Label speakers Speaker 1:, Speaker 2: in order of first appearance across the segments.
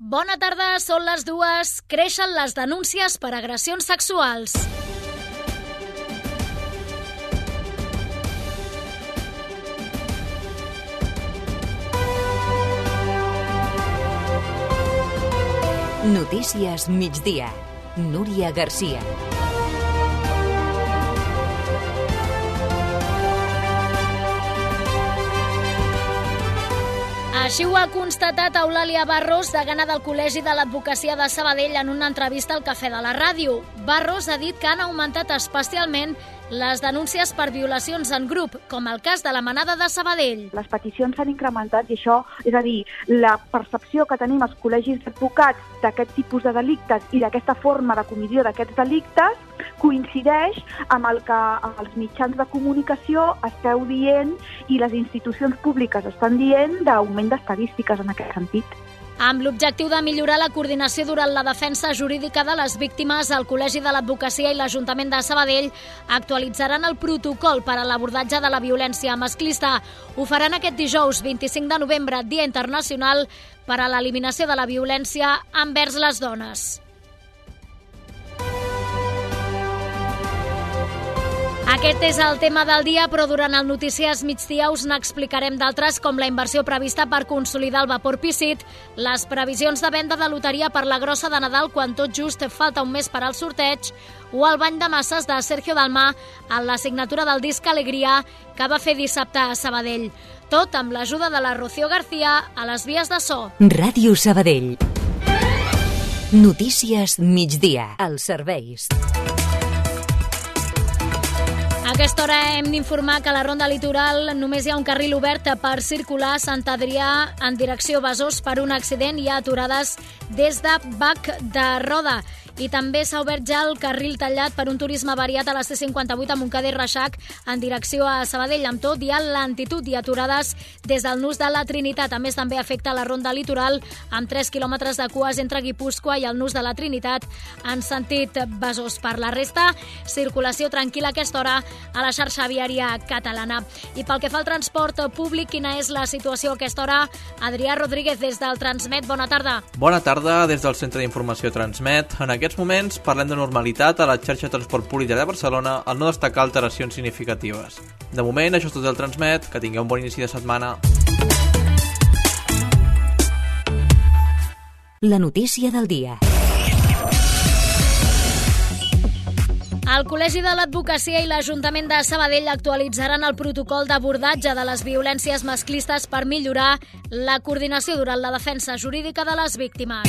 Speaker 1: Bona tarda, són les 2. Creixen les denúncies per agressions sexuals.
Speaker 2: Notícies migdia. Núria Garcia.
Speaker 1: Així ho ha constatat Eulàlia Barros, degana del Col·legi de l'Advocacia de Sabadell, en una entrevista al Cafè de la Ràdio. Barros ha dit que han augmentat especialment les denúncies per violacions en grup, com el cas de la Manada de Sabadell.
Speaker 3: Les peticions s'han incrementat i això, és a dir, la percepció que tenim els col·legis d'advocats d'aquest tipus de delictes i d'aquesta forma de comissió d'aquests delictes coincideix amb el que els mitjans de comunicació esteu dient i les institucions públiques estan dient d'augment d'estadístiques en aquest sentit.
Speaker 1: Amb l'objectiu de millorar la coordinació durant la defensa jurídica de les víctimes, el Col·legi de l'Advocacia i l'Ajuntament de Sabadell actualitzaran el protocol per a l'abordatge de la violència masclista. Ho faran aquest dijous 25 de novembre, Dia Internacional per a l'Eliminació de la Violència envers les dones. Aquest és el tema del dia, però durant el Notícies Migdia us n'explicarem d'altres, com la inversió prevista per consolidar el vapor Pícit, les previsions de venda de loteria per la grossa de Nadal quan tot just falta un mes per al sorteig, o el bany de masses de Sergio Dalmà en la signatura del disc Alegria que va fer dissabte a Sabadell. Tot amb l'ajuda de la Rocío García a les vies de so.
Speaker 2: Ràdio Sabadell. Notícies migdia. Els serveis.
Speaker 1: A aquesta hora hem d'informar que a la Ronda Litoral només hi ha un carril obert per circular a Sant Adrià en direcció Besòs per un accident. Hi ha aturades des de Bac de Roda. I també s'ha obert ja el carril tallat per un turisme variat a la C58 a Montcada i Reixac en direcció a Sabadell. Amb tot, hi ha lentitud i aturades des del nus de la Trinitat. A més, també afecta la Ronda Litoral amb 3 quilòmetres de cues entre Guipúscoa i el nus de la Trinitat en sentit Besòs. Per la resta, circulació tranquil·la a aquesta hora a la xarxa viària catalana. I pel que fa al transport públic, quina és la situació a aquesta hora? Adrià Rodríguez, des del Transmet, bona tarda.
Speaker 4: Bona tarda, des del Centre d'Informació Transmet. En aquests moments parlem de normalitat a la xarxa de transport públic de Barcelona, al no destacar alteracions significatives. De moment, això és tot el Transmet. Que tingueu un bon inici de setmana.
Speaker 2: La notícia del dia.
Speaker 1: El Col·legi de l'Advocacia i l'Ajuntament de Sabadell actualitzaran el protocol d'abordatge de les violències masclistes per millorar la coordinació durant la defensa jurídica de les víctimes.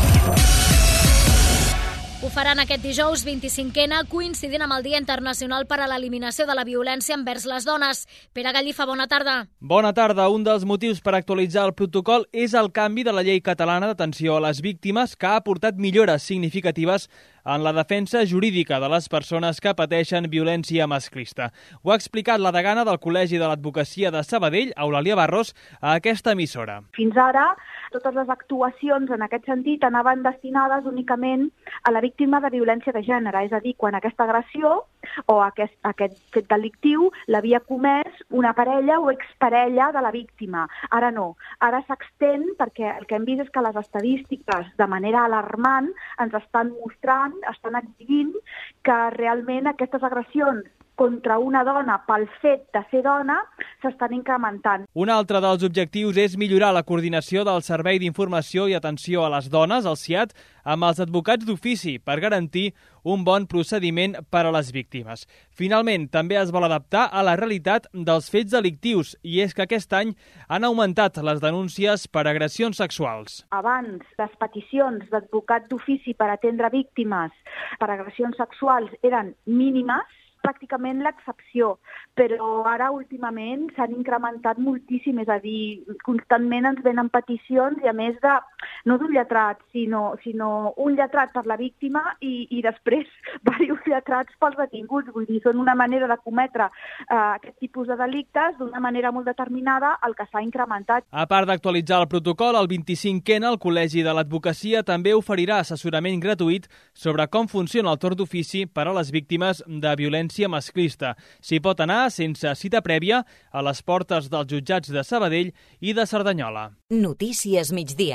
Speaker 1: Ho faran aquest dijous 25ena, coincidint amb el Dia Internacional per a l'Eliminació de la Violència envers les dones. Pere Gallifa, bona tarda.
Speaker 5: Bona tarda. Un dels motius per actualitzar el protocol és el canvi de la Llei Catalana d'Atenció a les Víctimes, que ha aportat millores significatives en la defensa jurídica de les persones que pateixen violència masclista. Ho ha explicat la degana del Col·legi de l'Advocacia de Sabadell, Eulàlia Barros, a aquesta emissora.
Speaker 3: Fins ara, totes les actuacions en aquest sentit anaven destinades únicament a la víctima de violència de gènere, és a dir, quan aquesta agressió o aquest fet delictiu l'havia comès una parella o exparella de la víctima. Ara no, ara s'extén perquè el que hem vist és que les estadístiques de manera alarmant ens estan mostrant, estan exhibint que realment aquestes agressions contra una dona pel fet de ser dona s'estan incrementant.
Speaker 5: Un altre dels objectius és millorar la coordinació del Servei d'Informació i Atenció a les Dones, el SIAD, amb els advocats d'ofici per garantir un bon procediment per a les víctimes. Finalment, també es vol adaptar a la realitat dels fets delictius, i és que aquest any han augmentat les denúncies per agressions sexuals.
Speaker 3: Abans, les peticions d'advocat d'ofici per atendre víctimes per agressions sexuals eren mínimes, pràcticament l'excepció, però ara últimament s'han incrementat moltíssim, és a dir, constantment ens venen peticions i a més de, no d'un lletrat, sinó un lletrat per la víctima i després diversos lletrats pels detinguts, vull dir, són una manera de cometre aquest tipus de delictes d'una manera molt determinada, el que s'ha incrementat.
Speaker 5: A part d'actualitzar el protocol, el 25ena el Col·legi de l'Advocacia també oferirà assessorament gratuït sobre com funciona el torn d'ofici per a les víctimes de violència masclista. S'hi pot anar sense cita prèvia a les portes dels jutjats de Sabadell i de Cerdanyola.
Speaker 2: Notícies migdia.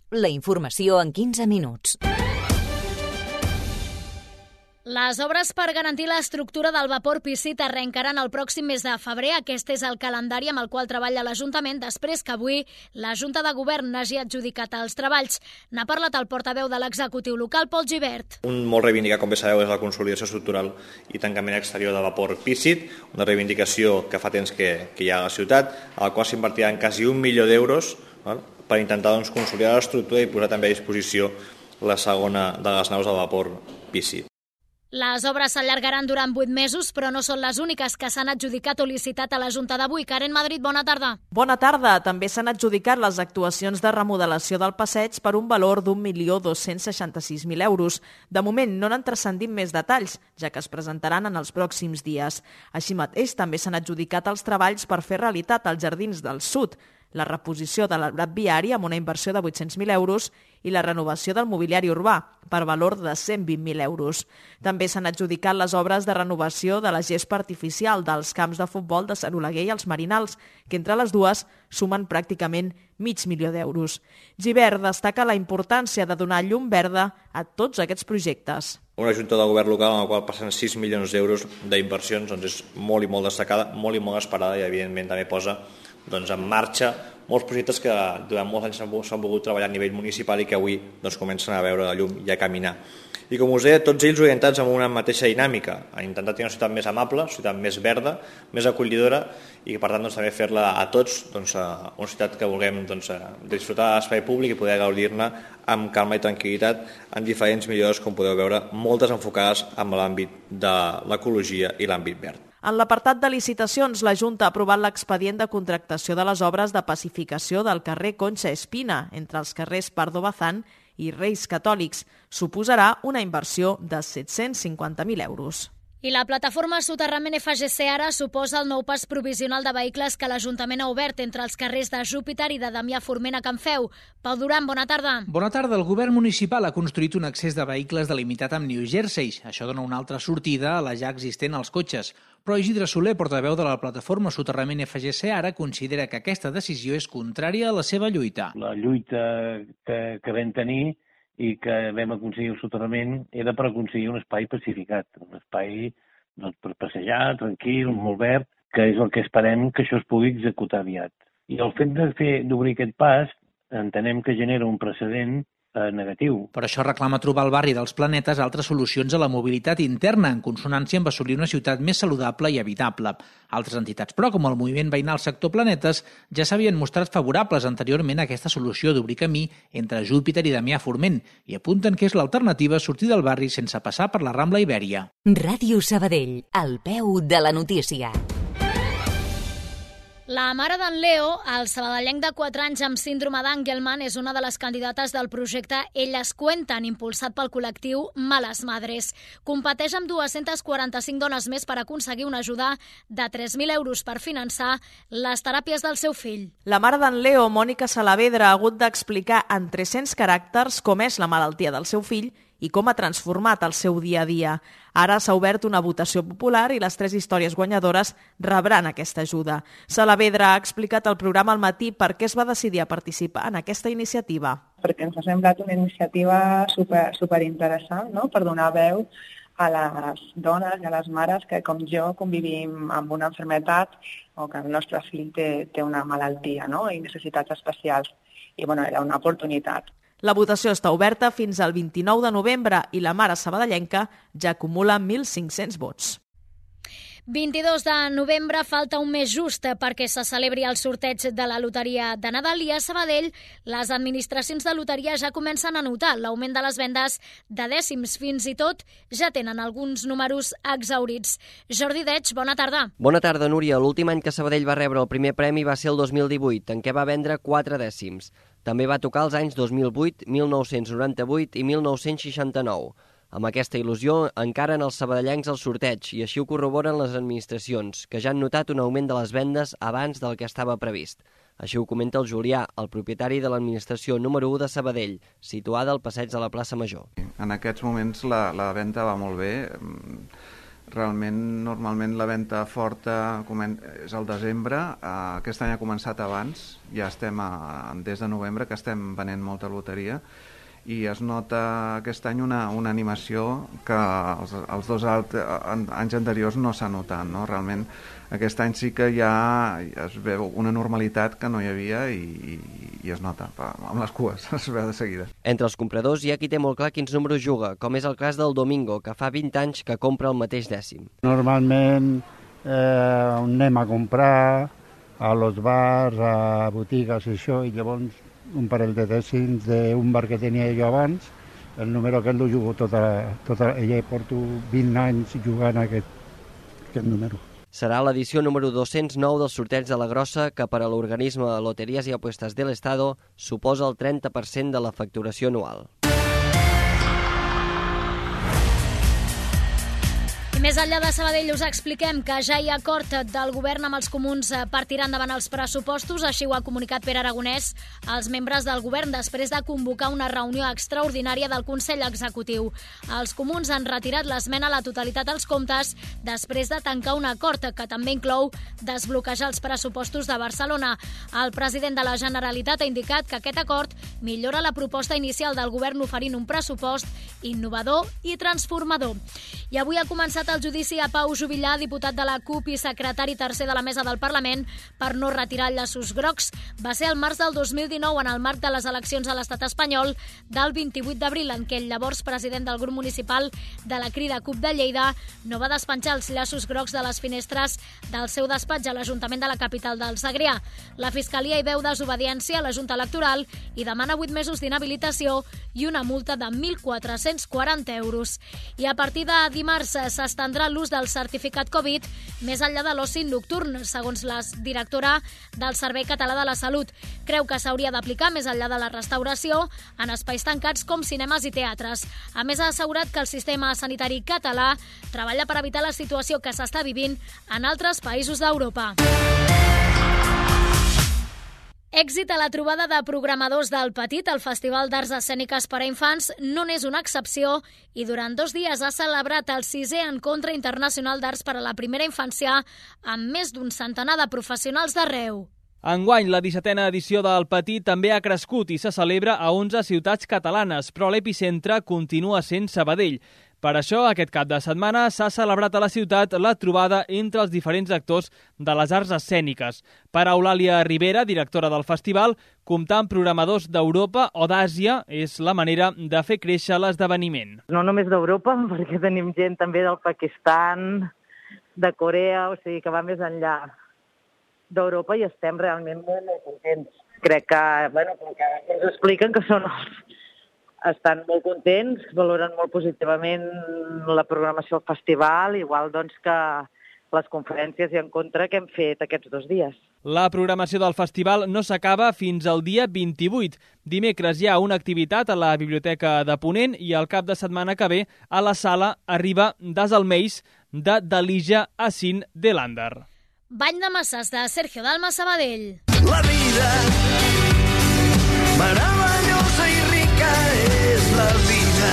Speaker 2: La informació en 15 minuts.
Speaker 1: Les obres per garantir l'estructura del vapor Pícit arrencaran el pròxim mes de febrer. Aquest és el calendari amb el qual treballa l'Ajuntament després que avui la Junta de Govern n'hagi adjudicat els treballs. N'ha parlat el portaveu de l'executiu local, Pol Gibert.
Speaker 6: Un molt reivindicat, com bé sabeu, és la consolidació estructural i tancament exterior de vapor Pícit, una reivindicació que fa temps que hi ha a la ciutat, a la qual s'invertiran quasi 1 milió d'euros per intentar consolidar l'estructura i posar també a disposició la segona de les naus del vapor Pícit.
Speaker 1: Les obres s'allargaran durant 8 mesos, però no són les úniques que s'han adjudicat o licitat a la Junta d'avui. Karen Madrid, bona tarda.
Speaker 7: Bona tarda. També s'han adjudicat les actuacions de remodelació del passeig per un valor d'1.266.000 euros. De moment no n'han transcendit més detalls, ja que es presentaran en els pròxims dies. Així mateix, també s'han adjudicat els treballs per fer realitat els Jardins del Sud, la reposició de l'arbrat viari amb una inversió de 800.000 euros i la renovació del mobiliari urbà per valor de 120.000 euros. També s'han adjudicat les obres de renovació de la gespa artificial dels camps de futbol de Sant Oleguer i els Marinals, que entre les dues sumen pràcticament $500.000 d'euros. Gibert destaca la importància de donar llum verda a tots aquests projectes.
Speaker 6: Una junta de govern local en la qual passen 6 milions d'euros d'inversions és molt i molt destacada, molt i molt esperada i evidentment també posa en marxa molts projectes que durant molts anys s'han volgut treballar a nivell municipal i que avui comencen a veure la llum i a caminar. I com us deia, tots ells orientats amb una mateixa dinàmica, a intentar tenir una ciutat més amable, una ciutat més verda, més acollidora i per tant també fer-la a tots una ciutat que vulguem disfrutar de l'espai públic i poder gaudir-ne amb calma i tranquil·litat en diferents millores, com podeu veure, moltes enfocades en l'àmbit de l'ecologia i l'àmbit verd.
Speaker 7: En l'apartat de licitacions, la Junta ha aprovat l'expedient de contractació de les obres de pacificació del carrer Concha Espina entre els carrers Pardo Bazán i Reis Catòlics. Suposarà una inversió de 750.000 euros.
Speaker 1: I la plataforma Soterrament FGC ara suposa el nou pas provisional de vehicles que l'Ajuntament ha obert entre els carrers de Júpiter i de Damià Forment a Can Feu. Pau Duran, bona tarda.
Speaker 8: Bona tarda. El govern municipal ha construït un accés de vehicles delimitat amb New Jersey. Això dona una altra sortida a la ja existent als cotxes. Però Isidre Soler, portaveu de la plataforma Soterrament FGC, ara considera que aquesta decisió és contrària a la seva lluita.
Speaker 9: La lluita que vam tenir i que vam aconseguir el soterrament era per aconseguir un espai pacificat, un espai per passejar, tranquil, molt verd, que és el que esperem que això es pugui executar aviat. I el fet d'obrir aquest pas entenem que genera un precedent negatiu.
Speaker 8: Per això reclama trobar al barri dels Planetes altres solucions a la mobilitat interna, en consonància amb assolir una ciutat més saludable i habitable. Altres entitats, però, com el moviment veïnal Sector Planetes, ja s'havien mostrat favorables anteriorment a aquesta solució d'obrir camí entre Júpiter i Damià Forment i apunten que és l'alternativa sortir del barri sense passar per la Rambla Ibèria.
Speaker 2: Ràdio Sabadell, al peu de la notícia.
Speaker 1: La mare d'en Leo, el sabadellenc de 4 anys amb síndrome d'Angelman, és una de les candidates del projecte Elles Cuenten, impulsat pel col·lectiu Males Madres. Competeix amb 245 dones més per aconseguir una ajuda de 3.000 euros per finançar les teràpies del seu fill.
Speaker 7: La mare d'en Leo, Mònica Salavedra, ha hagut d'explicar en 300 caràcters com és la malaltia del seu fill i com ha transformat el seu dia a dia. Ara s'ha obert una votació popular i les 3 històries guanyadores rebran aquesta ajuda. Salavedra ha explicat al programa al matí per què es va decidir a participar en aquesta iniciativa.
Speaker 10: Perquè ens ha semblat una iniciativa superinteressant, no?, per donar veu a les dones i a les mares que, com jo, convivim amb una malaltia o que el nostre fill té una malaltia, no?, i necessitats especials. I era una oportunitat.
Speaker 7: La votació està oberta fins al 29 de novembre i la mare sabadellenca ja acumula 1.500 vots.
Speaker 1: 22 de novembre, falta un mes just perquè se celebri el sorteig de la loteria de Nadal i a Sabadell les administracions de loteria ja comencen a notar l'augment de les vendes de dècims. Fins i tot ja tenen alguns números exhaurits. Jordi Deig, bona tarda.
Speaker 11: Bona tarda, Núria. L'últim any que Sabadell va rebre el primer premi va ser el 2018, en què va vendre 4 dècims. També va tocar els anys 2008, 1998 i 1969. Amb aquesta il·lusió encaren els sabadellencs al sorteig i així ho corroboren les administracions, que ja han notat un augment de les vendes abans del que estava previst. Així ho comenta el Julià, el propietari de l'administració número 1 de Sabadell, situada al passeig de la plaça Major.
Speaker 12: En aquests moments la venda va molt bé. realment normalment la venda forta és al desembre, aquest any ha començat abans, ja estem des de novembre que estem venent molta loteria, i es nota aquest any una animació que els 2 anys anteriors no s'ha notat, no? Realment aquest any sí que ja es veu una normalitat que no hi havia i es nota, amb les cues, es veu de seguida.
Speaker 11: Entre els compradors hi ha qui té molt clar quins números juga, com és el cas del Domingo, que fa 20 anys que compra el mateix dècim.
Speaker 13: Normalment anem a comprar a los bars, a botigues i això, i llavors un parell de dècims d'un bar que tenia jo abans, el número aquest lo jugo ja porto 20 anys jugant aquest número.
Speaker 11: Serà l'edició número 209 del sorteig de la Grossa, que per a l'organisme Loterías y Apuestas del Estado suposa el 30% de la facturació anual.
Speaker 1: I més enllà de Sabadell us expliquem que ja hi ha acord del govern amb els comuns per tirar endavant els pressupostos, així ho ha comunicat Pere Aragonès als membres del govern després de convocar una reunió extraordinària del Consell Executiu. Els comuns han retirat l'esmena a la totalitat als comptes després de tancar un acord que també inclou desbloquejar els pressupostos de Barcelona. El president de la Generalitat ha indicat que aquest acord millora la proposta inicial del govern oferint un pressupost innovador i transformador. I avui ha començat el judici a Pau Juvillà, diputat de la CUP i secretari tercer de la mesa del Parlament, per no retirar llaços grocs. Va ser el març del 2019, en el marc de les eleccions a l'estat espanyol, del 28 d'abril, en què el llavors president del grup municipal de la Crida CUP de Lleida no va despenjar els llaços grocs de les finestres del seu despatx a l'Ajuntament de la capital del Segrià. La Fiscalia hi veu desobediència a la Junta Electoral i demana 8 mesos d'inhabilitació i una multa de 1.440 euros. I a partir de dimarts s'estendrà l'ús del certificat Covid més enllà de l'oci nocturn, segons la directora del Servei Català de la Salut. Creu que s'hauria d'aplicar més enllà de la restauració en espais tancats com cinemes i teatres. A més, ha assegurat que el sistema sanitari català treballa per evitar la situació que s'està vivint en altres països d'Europa. Èxit a la trobada de programadors del Petit, el Festival d'Arts Escèniques per a Infants no n'és una excepció i durant 2 dies ha celebrat el 6è Encontre Internacional d'Arts per a la Primera Infància amb més d'un centenar de professionals d'arreu.
Speaker 5: Enguany, la 17a edició del Petit també ha crescut i se celebra a 11 ciutats catalanes, però l'epicentre continua sent Sabadell. Per això, aquest cap de setmana s'ha celebrat a la ciutat la trobada entre els diferents actors de les arts escèniques. Per Eulàlia Rivera, directora del festival, comptar amb programadors d'Europa o d'Àsia és la manera de fer créixer l'esdeveniment.
Speaker 14: No només d'Europa, perquè tenim gent també del Pakistan, de Corea, o sigui que va més enllà d'Europa i estem realment molt contents. Crec que, que ens expliquen que estan molt contents, valoren molt positivament la programació del festival, igual que les conferències i encontre que hem fet aquests 2 dies.
Speaker 5: La programació del festival no s'acaba fins al dia 28. Dimecres hi ha una activitat a la Biblioteca de Ponent i el cap de setmana que ve a la sala arriba Das Almeis de Dalija Assin de Lander.
Speaker 1: Bany de masses de Sergio Dalma, Sabadell.
Speaker 15: La vida meravellosa i rica és la vida.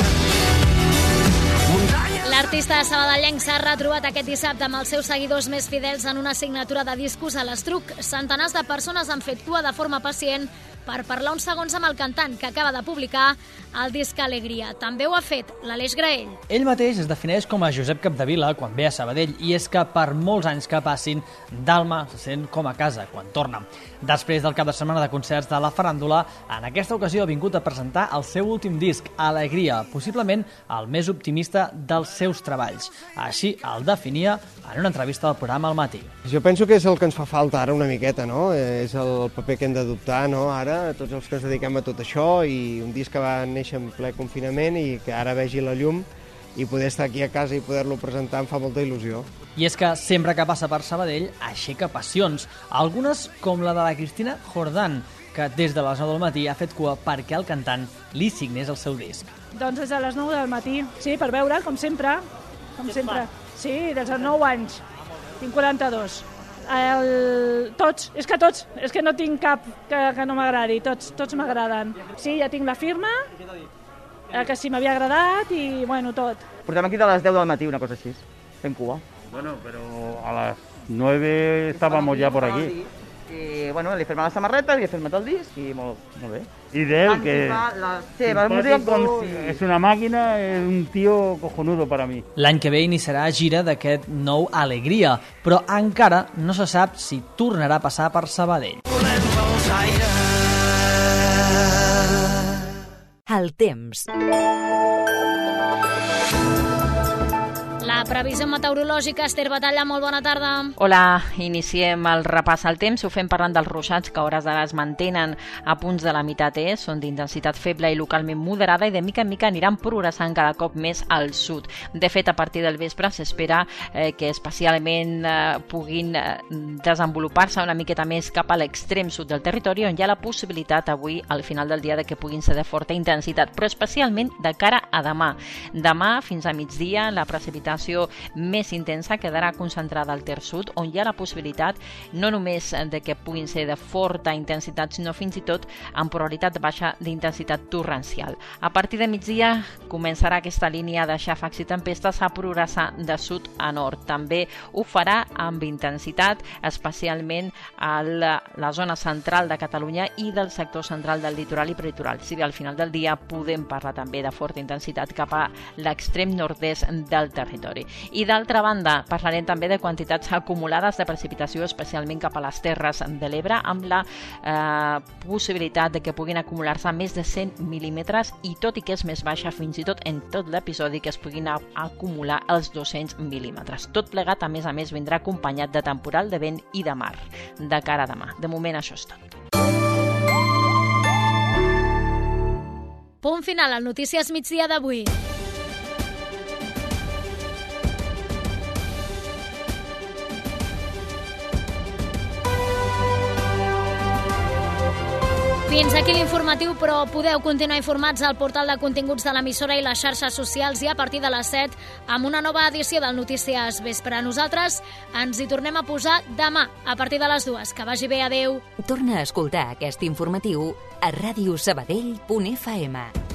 Speaker 1: L'artista sabadellenc s'ha retrobat aquest dissabte amb els seus seguidors més fidels en una signatura de discos a l'Estruc. Centenars de persones han fet cua de forma pacient per parlar uns segons amb el cantant que acaba de publicar el disc Alegria. També ho ha fet l'Aleix Graell.
Speaker 16: Ell mateix es defineix com a Josep Capdevila quan ve a Sabadell i és que per molts anys que passin, Dalma se sent com a casa quan torna. Després del cap de setmana de concerts de la faràndula, en aquesta ocasió ha vingut a presentar el seu últim disc, Alegria, possiblement el més optimista dels seus treballs. Així el definia en una entrevista al programa Al Matí.
Speaker 17: Jo penso que és el que ens fa falta ara una miqueta, no? És el paper que hem d'adoptar, no? Ara, tots els que ens dediquem a tot això, i un disc que va néixer en ple confinament i que ara vegi la llum i poder estar aquí a casa i poder-lo presentar em fa molta il·lusió.
Speaker 16: I és que sempre que passa per Sabadell aixeca passions, algunes com la de la Cristina Jordán, que des de les 9 del matí ha fet cua perquè el cantant li signés el seu disc.
Speaker 18: Doncs és a les 9 del matí, sí, per veure, com sempre. Sí, des dels 9 anys. Tinc 42. Tots, és que no tinc cap que no m'agradi, tots m'agraden. Sí, ja tinc la firma, que sí m'havia agradat i, tot.
Speaker 19: Portem aquí de les 10 del matí, una cosa així. fent cua.
Speaker 20: Bueno, pero a las 9 estábamos ya por aquí.
Speaker 19: I, bueno, li fem la samarreta, li he firmat el disc i molt bé.
Speaker 20: Y de él, que es una máquina, es un tío cojonudo para mí.
Speaker 16: L'any que ve iniciarà gira d'aquest nou Alegria, però encara no se sap si tornarà a passar per Sabadell.
Speaker 2: El temps.
Speaker 1: La previsió meteorològica, Esther Batalla, molt bona tarda.
Speaker 21: Hola, iniciem el repàs al temps. Ho fem parlant dels ruixats que a hores d'ara es mantenen a punts de la meitat est, són d'intensitat feble i localment moderada i de mica en mica aniran progressant cada cop més al sud. De fet, a partir del vespre s'espera que especialment puguin desenvolupar-se una miqueta més cap a l'extrem sud del territori, on hi ha la possibilitat avui, al final del dia, de que puguin ser de forta intensitat, però especialment de cara a demà. Demà, fins a migdia, la precipitació més intensa quedarà concentrada al terç sud, on hi ha la possibilitat no només de que puguin ser de forta intensitat, sinó fins i tot amb probabilitat baixa d'intensitat torrencial. A partir de migdia començarà aquesta línia de xàfecs i tempestes a progressar de sud a nord. També ho farà amb intensitat, especialment a la zona central de Catalunya i del sector central del litoral i prelitoral. Si bé al final del dia podem parlar també de forta intensitat cap a l'extrem nord-est del territori. I d'altra banda, parlarem també de quantitats acumulades de precipitació, especialment cap a les Terres de l'Ebre, amb la possibilitat de que puguin acumular-se més de 100 mil·límetres i tot i que és més baixa, fins i tot en tot l'episodi, que es puguin acumular els 200 mil·límetres. Tot plegat, a més, vindrà acompanyat de temporal de vent i de mar de cara a demà. De moment, això és tot.
Speaker 1: Punt final al Notícies Migdia d'avui. Fins aquí l'informatiu, però podeu continuar informats al portal de continguts de l'emissora i les xarxes socials i a partir de les 7 amb una nova edició del Notícies Vespre. Nosaltres ens hi tornem a posar demà a partir de les 2. Que vagi bé, adeu.
Speaker 2: Torna a escoltar aquest informatiu a radiosabadell.fm.